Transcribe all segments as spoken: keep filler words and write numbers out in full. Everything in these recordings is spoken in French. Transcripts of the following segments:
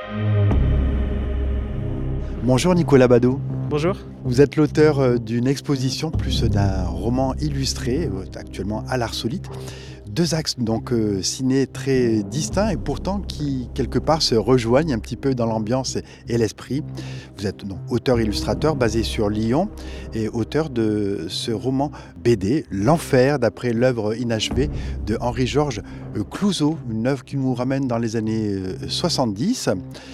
Bonjour Nicolas Badeau. Bonjour. Vous êtes l'auteur d'une exposition plus d'un roman illustré, actuellement à l'Art Solite. Deux axes donc euh, ciné très distincts et pourtant qui quelque part se rejoignent un petit peu dans l'ambiance et l'esprit. Vous êtes donc auteur-illustrateur basé sur Lyon et auteur de ce roman B D, L'Enfer, d'après l'œuvre inachevée de Henri-Georges Clouzot, une œuvre qui nous ramène dans les années soixante-dix.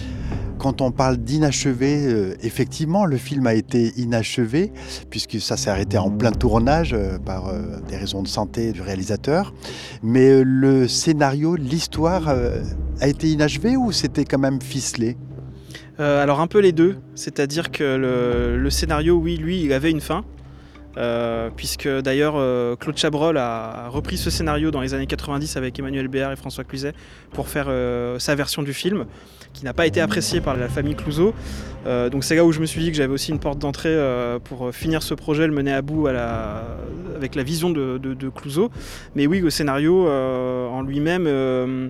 Quand on parle d'inachevé, euh, effectivement, le film a été inachevé, puisque ça s'est arrêté en plein tournage euh, par euh, des raisons de santé du réalisateur. Mais euh, le scénario, l'histoire euh, a été inachevé ou c'était quand même ficelé ? Euh, alors un peu les deux, c'est-à-dire que le, le scénario, oui, lui, il avait une fin. Euh, puisque d'ailleurs euh, Claude Chabrol a repris ce scénario dans les années quatre-vingt-dix avec Emmanuel Béard et François Cluzet pour faire euh, sa version du film, qui n'a pas été appréciée par la famille Clouzot. Euh, donc c'est là où je me suis dit que j'avais aussi une porte d'entrée euh, pour finir ce projet, le mener à bout à la... avec la vision de, de, de Clouzot. Mais oui, le scénario euh, en lui-même... Euh,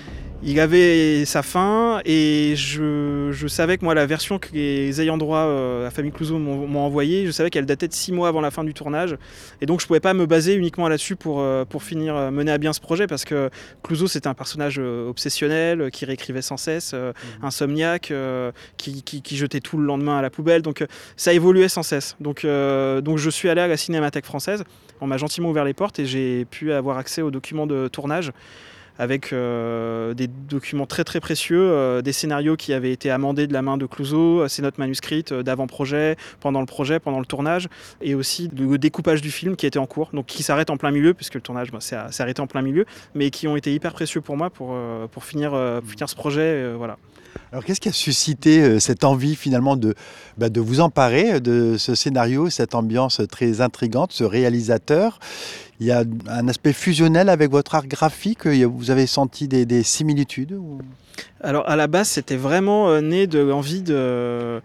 Il avait sa fin et je, je savais que moi la version que les ayants droit, euh, la famille Clouzot m'ont, m'ont envoyée, je savais qu'elle datait de six mois avant la fin du tournage et donc je ne pouvais pas me baser uniquement là-dessus pour, euh, pour finir euh, mener à bien ce projet parce que Clouzot c'était un personnage euh, obsessionnel euh, qui réécrivait sans cesse, euh, mmh. insomniaque, euh, qui, qui, qui jetait tout le lendemain à la poubelle, donc euh, ça évoluait sans cesse. Donc, euh, donc je suis allé à la Cinémathèque française, on m'a gentiment ouvert les portes et j'ai pu avoir accès aux documents de tournage, avec euh, des documents très très précieux, euh, des scénarios qui avaient été amendés de la main de Clouzot, ses notes manuscrites euh, d'avant-projet, pendant le projet, pendant le tournage, et aussi le découpage du film qui était en cours, donc qui s'arrête en plein milieu, puisque le tournage bah, s'est, s'est arrêté en plein milieu, mais qui ont été hyper précieux pour moi pour, euh, pour finir, euh, finir ce projet. Euh, voilà. Alors qu'est-ce qui a suscité euh, cette envie finalement de, bah, de vous emparer de ce scénario, cette ambiance très intrigante, ce réalisateur ? Il y a un aspect fusionnel avec votre art graphique, vous avez senti des, des similitudes ou... Alors à la base c'était vraiment euh, né de l'envie de...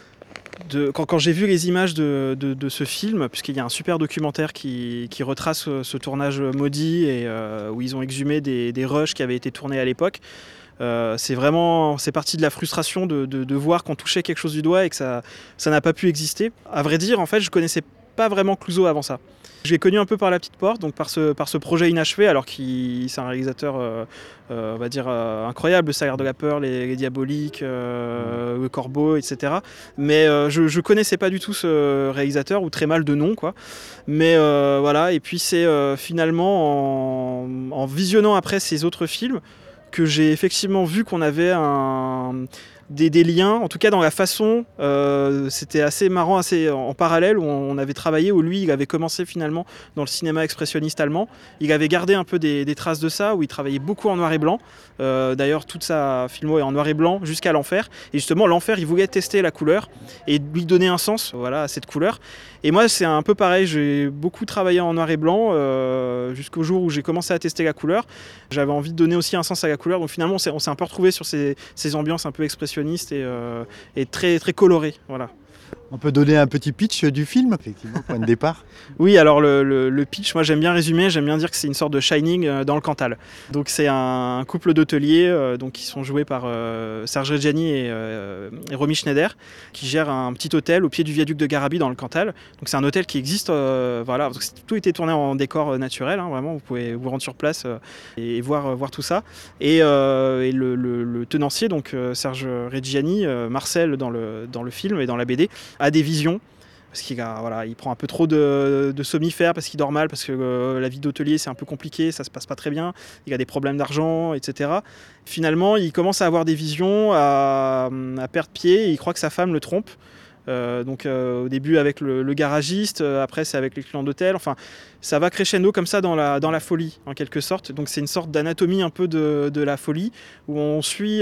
De, quand, quand j'ai vu les images de, de, de ce film, puisqu'il y a un super documentaire qui, qui retrace ce, ce tournage maudit et euh, où ils ont exhumé des, des rushs qui avaient été tournés à l'époque, euh, c'est vraiment c'est parti de la frustration de, de, de voir qu'on touchait quelque chose du doigt et que ça, ça n'a pas pu exister. À vrai dire, en fait, je connaissais pas vraiment Clouzot avant ça. Je l'ai connu un peu par la petite porte, donc par ce, par ce projet inachevé, alors qu'il c'est un réalisateur, euh, euh, on va dire, euh, incroyable, Le Salaire de la peur, Les, les Diaboliques, euh, Le Corbeau, et cetera. Mais euh, je ne connaissais pas du tout ce réalisateur, ou très mal de nom, quoi. Mais euh, voilà, et puis c'est euh, finalement en, en visionnant après ces autres films que j'ai effectivement vu qu'on avait un... Des, des liens, en tout cas dans la façon, euh, c'était assez marrant, assez en parallèle, où on avait travaillé, où lui il avait commencé finalement dans le cinéma expressionniste allemand, il avait gardé un peu des, des traces de ça, où il travaillait beaucoup en noir et blanc, euh, d'ailleurs toute sa filmo est en noir et blanc jusqu'à l'enfer, et justement l'enfer il voulait tester la couleur et lui donner un sens voilà, à cette couleur, et moi c'est un peu pareil, j'ai beaucoup travaillé en noir et blanc euh, jusqu'au jour où j'ai commencé à tester la couleur, j'avais envie de donner aussi un sens à la couleur, donc finalement on s'est, on s'est un peu retrouvé sur ces, ces ambiances un peu expressionnistes et, euh, et très, très coloré. Voilà. On peut donner un petit pitch du film, effectivement, point de départ. Oui, alors le, le, le pitch, moi j'aime bien résumer, j'aime bien dire que c'est une sorte de Shining dans le Cantal. Donc c'est un couple d'hôteliers euh, donc, qui sont joués par euh, Serge Reggiani et, euh, et Romy Schneider, qui gèrent un petit hôtel au pied du viaduc de Garabi dans le Cantal. Donc c'est un hôtel qui existe, euh, voilà, donc, tout a été tourné en décor naturel, hein, vraiment, vous pouvez vous rendre sur place euh, et voir, euh, voir tout ça. Et, euh, et le, le, le tenancier, donc euh, Serge Reggiani, euh, Marcel dans le, dans le film et dans la B D, a des visions, parce qu'il a, voilà, il prend un peu trop de, de somnifères, parce qu'il dort mal, parce que euh, la vie d'hôtelier c'est un peu compliqué, ça se passe pas très bien, il a des problèmes d'argent, et cetera. Finalement, il commence à avoir des visions, à, à perdre pied, et il croit que sa femme le trompe. Euh, donc euh, au début avec le, le garagiste, euh, après c'est avec les clients d'hôtel, enfin ça va crescendo comme ça dans la, dans la folie en quelque sorte, donc c'est une sorte d'anatomie un peu de, de la folie, où on suit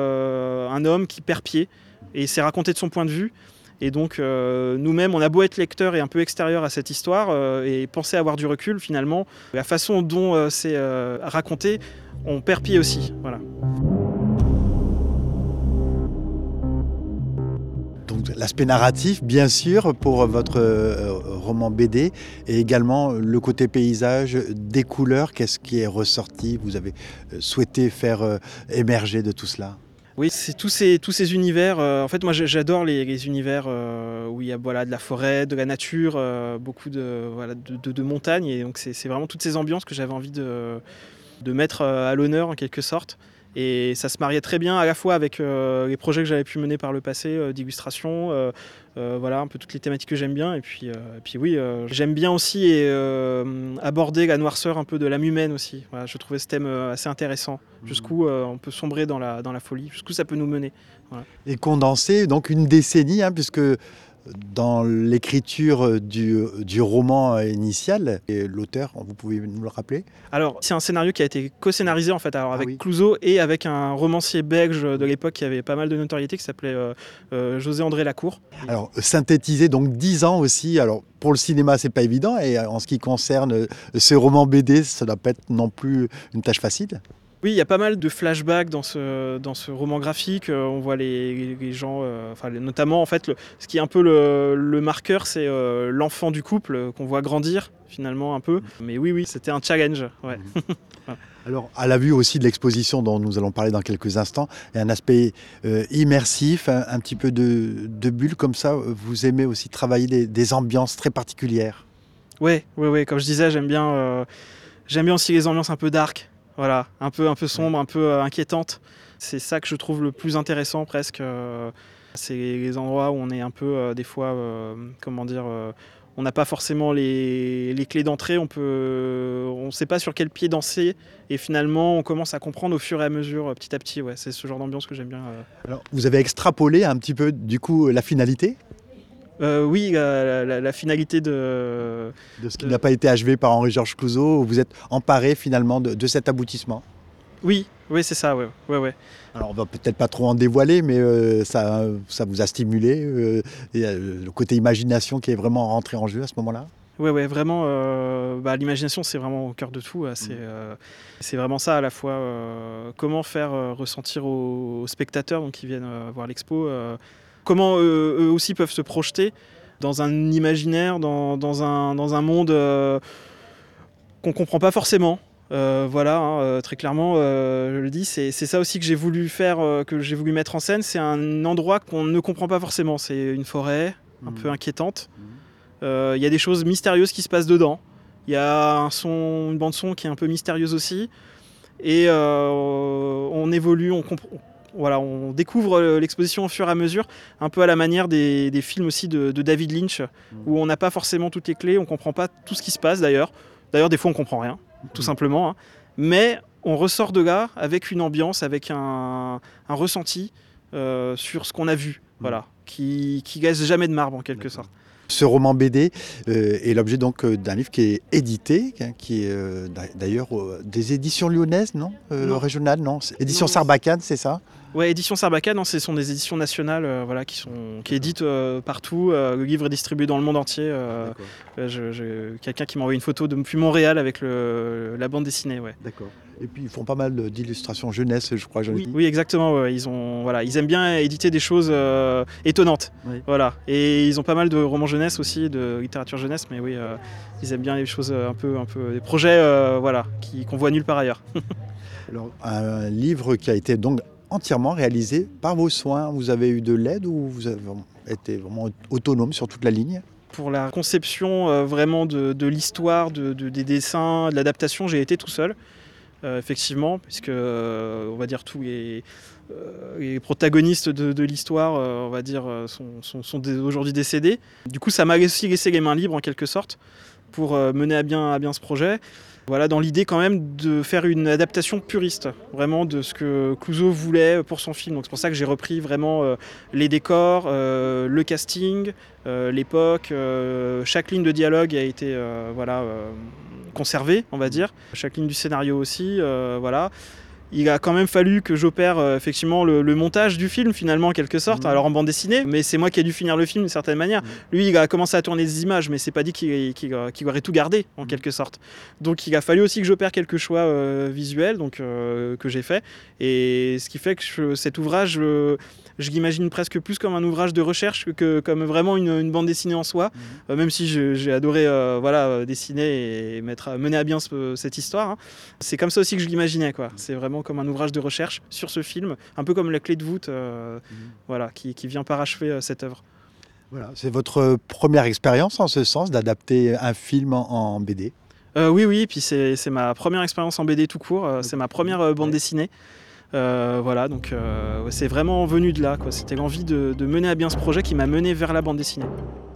euh, un homme qui perd pied, et c'est raconté de son point de vue. Et donc euh, nous-mêmes, on a beau être lecteur et un peu extérieur à cette histoire euh, et penser avoir du recul, finalement, la façon dont euh, c'est euh, raconté, on perd pied aussi. Voilà. Donc l'aspect narratif, bien sûr, pour votre euh, roman B D, et également le côté paysage, des couleurs, qu'est-ce qui est ressorti, vous avez souhaité faire euh, émerger de tout cela ? Oui, c'est tous ces, tous ces univers. Euh, en fait, moi, j'adore les, les univers euh, où il y a voilà, de la forêt, de la nature, euh, beaucoup de, voilà, de, de, de montagnes. Et donc, c'est vraiment toutes ces ambiances que j'avais envie de, de mettre à l'honneur, en quelque sorte. Et ça se mariait très bien à la fois avec euh, les projets que j'avais pu mener par le passé, euh, d'illustration, euh, euh, voilà, un peu toutes les thématiques que j'aime bien. Et puis, euh, et puis oui, euh, j'aime bien aussi et, euh, aborder la noirceur un peu de l'âme humaine aussi. Voilà, je trouvais ce thème euh, assez intéressant. Mmh. Jusqu'où euh, on peut sombrer dans la, dans la folie, jusqu'où ça peut nous mener. Voilà. Et condensé, donc une décennie, hein, puisque dans l'écriture du, du roman initial, l'auteur, vous pouvez nous le rappeler? Alors, c'est un scénario qui a été co-scénarisé en fait, alors avec ah oui. Clouzot et avec un romancier belge de l'époque qui avait pas mal de notoriété, qui s'appelait euh, euh, José-André Lacour. Alors, synthétisé, donc dix ans aussi. Alors, pour le cinéma, c'est pas évident. Et en ce qui concerne ce roman B D, ça doit pas être non plus une tâche facile. Oui, il y a pas mal de flashbacks dans ce, dans ce roman graphique. Euh, on voit les, les gens, euh, enfin, les, notamment en fait, le, ce qui est un peu le, le marqueur, c'est euh, l'enfant du couple euh, qu'on voit grandir finalement un peu. Mais oui, oui, c'était un challenge. Ouais. Mmh. Alors, à la vue aussi de l'exposition dont nous allons parler dans quelques instants, il y a un aspect euh, immersif, un, un petit peu de, de bulle comme ça. Vous aimez aussi travailler des, des ambiances très particulières. Oui, oui, oui. Comme je disais, j'aime bien, euh, j'aime bien aussi les ambiances un peu dark. Voilà, un peu, un peu sombre, un peu euh, inquiétante. C'est ça que je trouve le plus intéressant presque. Euh, c'est les endroits où on est un peu, euh, des fois, euh, comment dire, euh, on n'a pas forcément les, les clés d'entrée, on peut, on ne sait pas sur quel pied danser, et finalement on commence à comprendre au fur et à mesure, petit à petit. Ouais, c'est ce genre d'ambiance que j'aime bien. Euh. Alors, vous avez extrapolé un petit peu, du coup, la finalité ? Euh, oui, la, la, la finalité de... De ce qui de... n'a pas été achevé par Henri-Georges Clouzot, vous êtes emparé finalement de, de cet aboutissement. Oui, oui, c'est ça, ouais, ouais, ouais. Alors on va peut-être pas trop en dévoiler, mais euh, ça, ça vous a stimulé, euh, et, euh, le côté imagination qui est vraiment rentré en jeu à ce moment-là. Oui, ouais, vraiment, euh, bah, l'imagination c'est vraiment au cœur de tout, c'est, euh, c'est vraiment ça à la fois, euh, comment faire euh, ressentir aux, aux spectateurs donc, qui viennent euh, voir l'expo, euh, comment eux, eux aussi peuvent se projeter dans un imaginaire, dans, dans, un, dans un monde euh, qu'on ne comprend pas forcément. Euh, voilà, hein, euh, très clairement, euh, je le dis, c'est, c'est ça aussi que j'ai voulu faire, euh, que j'ai voulu mettre en scène. C'est un endroit qu'on ne comprend pas forcément. C'est une forêt un mmh. peu inquiétante. Il mmh. euh, y a des choses mystérieuses qui se passent dedans. Il y a un son, une bande son qui est un peu mystérieuse aussi. Et euh, on évolue, on comprend. Voilà, on découvre l'exposition au fur et à mesure, un peu à la manière des, des films aussi de, de David Lynch, mmh. où on n'a pas forcément toutes les clés, on ne comprend pas tout ce qui se passe d'ailleurs. D'ailleurs, des fois, on ne comprend rien, tout mmh. simplement. Hein. Mais on ressort de là avec une ambiance, avec un, un ressenti euh, sur ce qu'on a vu, mmh. voilà, qui ne laisse jamais de marbre en quelque D'accord. sorte. Ce roman B D euh, est l'objet donc euh, d'un livre qui est édité, qui est euh, d'ailleurs euh, des éditions lyonnaises, non, euh, non. Régionales, non, édition non, Sarbacane, c'est ça? Ouais, édition Sarbacane, ce sont des éditions nationales, euh, voilà, qui sont qui éditent euh, partout. Euh, le livre est distribué dans le monde entier. Euh, je, je, quelqu'un qui m'a envoyé une photo depuis Montréal avec le, la bande dessinée, ouais. D'accord. Et puis ils font pas mal d'illustrations jeunesse, je crois. Oui, oui, exactement. Ouais. Ils ont, voilà, ils aiment bien éditer des choses euh, étonnantes, oui. voilà. Et ils ont pas mal de romans jeunesse aussi, de littérature jeunesse, mais oui, euh, ils aiment bien les choses un peu, un peu, des projets, euh, voilà, qui, qu'on voit nulle part ailleurs. Alors, un livre qui a été donc entièrement réalisé par vos soins. Vous avez eu de l'aide ou vous avez été vraiment autonome sur toute la ligne? Pour la conception euh, vraiment de, de l'histoire, de, de, des dessins, de l'adaptation, j'ai été tout seul. Euh, effectivement, puisque euh, on va dire tous les, euh, les protagonistes de, de l'histoire, euh, on va dire, sont, sont, sont aujourd'hui décédés. Du coup, ça m'a aussi laissé les mains libres en quelque sorte pour euh, mener à bien, à bien ce projet. Voilà, dans l'idée quand même de faire une adaptation puriste, vraiment de ce que Clouzot voulait pour son film. Donc c'est pour ça que j'ai repris vraiment euh, les décors, euh, le casting, euh, l'époque. Euh, chaque ligne de dialogue a été euh, voilà, euh, conservée, on va dire. Chaque ligne du scénario aussi, euh, voilà. Il a quand même fallu que j'opère euh, effectivement le, le montage du film finalement en quelque sorte, mmh. alors en bande dessinée, mais c'est moi qui ai dû finir le film d'une certaine manière. Mmh. Lui il a commencé à tourner des images, mais c'est pas dit qu'il, qu'il, qu'il aurait tout gardé en mmh. quelque sorte. Donc il a fallu aussi que j'opère quelques choix euh, visuels donc, euh, que j'ai fait, et ce qui fait que je, cet ouvrage, je, je l'imagine presque plus comme un ouvrage de recherche que, que comme vraiment une, une bande dessinée en soi, mmh. euh, même si je, j'ai adoré euh, voilà, dessiner et mettre, mener à bien ce, cette histoire. Hein. C'est comme ça aussi que je l'imaginais, quoi. C'est vraiment vraiment comme un ouvrage de recherche sur ce film, un peu comme la clé de voûte euh, mmh. voilà, qui, qui vient parachever euh, cette œuvre. Voilà, c'est votre première expérience en ce sens d'adapter un film en, en B D? euh, Oui, oui, puis c'est, c'est ma première expérience en B D tout court, euh, c'est ma première euh, bande dessinée. Euh, voilà, donc euh, c'est vraiment venu de là, quoi. C'était l'envie de, de mener à bien ce projet qui m'a mené vers la bande dessinée.